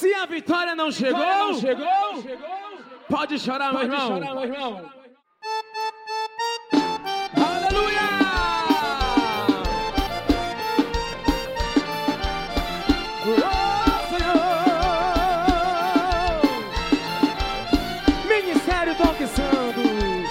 Se a vitória não chegou, pode chorar, meu irmão. Aleluia! Oh, Senhor! Ministério Toque Santo.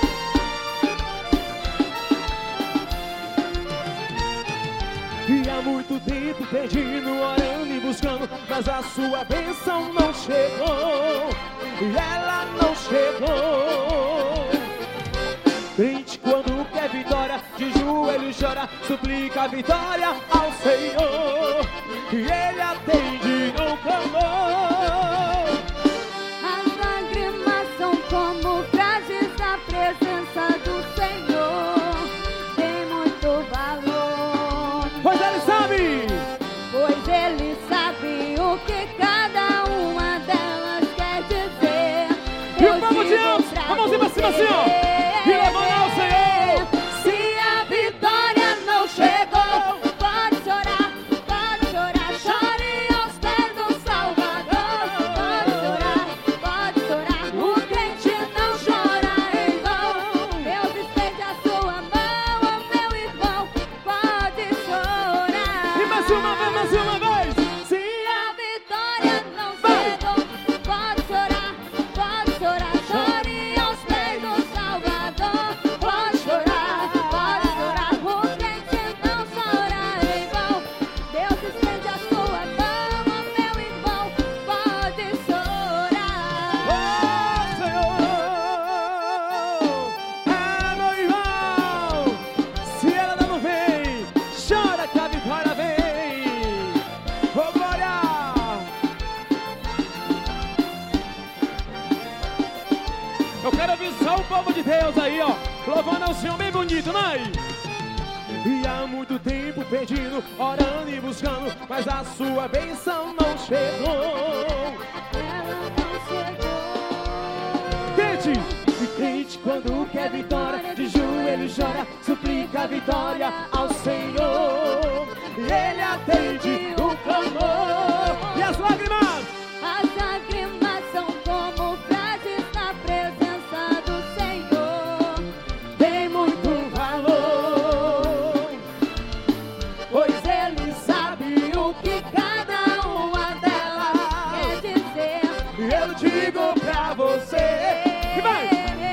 E há muito tempo pedindo, orando e buscando, mas a sua bênção não chegou. E ela não chegou. Crente quando quer vitória, de joelho chora, suplica a vitória ao Senhor. E Ele atende no clamor. As lágrimas são como frases na presença do Senhor. Tem muito valor. Pois Ele sabe. Pois Ele sabe o que cada uma delas quer dizer. E o povo de Deus, a mãozinha pra cima assim, ó. E levanta ao Senhor. Se a vitória não chegou, pode chorar, chore aos pés do Salvador. Pode chorar, o crente não chora em vão. Deus estende a sua mão, oh meu irmão, pode chorar. E mais uma vez. Se a vitória não chegou, pode chorar, chore aos pés do Salvador. Pode chorar, o crente não chora em vão. Deus estende a sua mão, oh meu irmão, pode chorar. Oh, Senhor, meu irmão, se ela não vem, chora que a vitória vem. Oh, glória! Eu quero ouvir só o povo de Deus aí, ó, louvando ao Senhor bem bonito, né? E há muito tempo pedindo, orando e buscando, mas a sua bênção não chegou. Ela não chegou. Crente, e crente quando quer vitória, de joelho chora, suplica a vitória ao Senhor. E Ele atende o clamor. E as lágrimas? As lágrimas são como frases na presença do Senhor. Tem muito valor, Pois Ele sabe o que cada uma delas quer dizer. e eu digo pra você. E vai!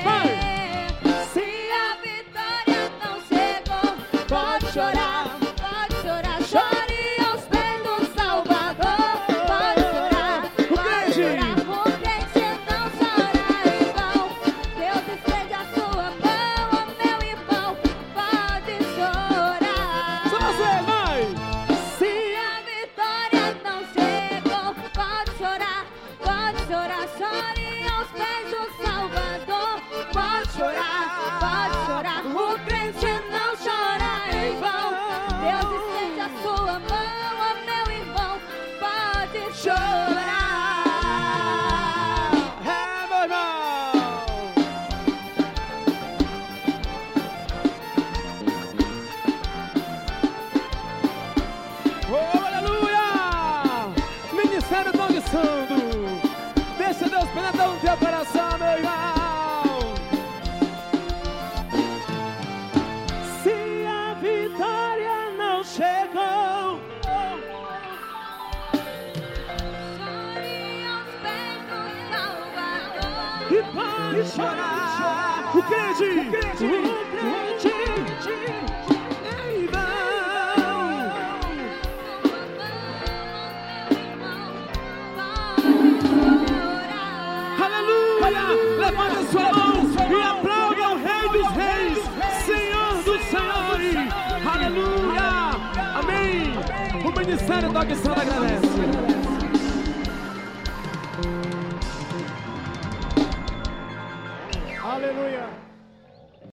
Se a vitória não chegou, pode chorar, chore aos pés do Salvador. Pode chorar, o crente não chora em vão. Deus estende a sua mão, oh meu irmão, pode chorar. Só você, vai! Se a vitória não chegou, pode chorar, chore aos pés do Salvador. Pode chorar, o crente não chora em vão. Deus estende a sua mão, oh meu irmão, pode chorar. É, meu irmão! Oh, aleluia! Ministério Toque Santo. Deixa Deus penetrar no teu coração, meu irmão. Se a vitória não chegou, Chore aos pés do Salvador. e pode chorar. O crente em vão. Aleluia! Levanta sua mão e aplauda o Rei dos Reis, Senhor dos Senhores. Aleluia! Amém! O Ministério Toque Santo agradece. Aleluia!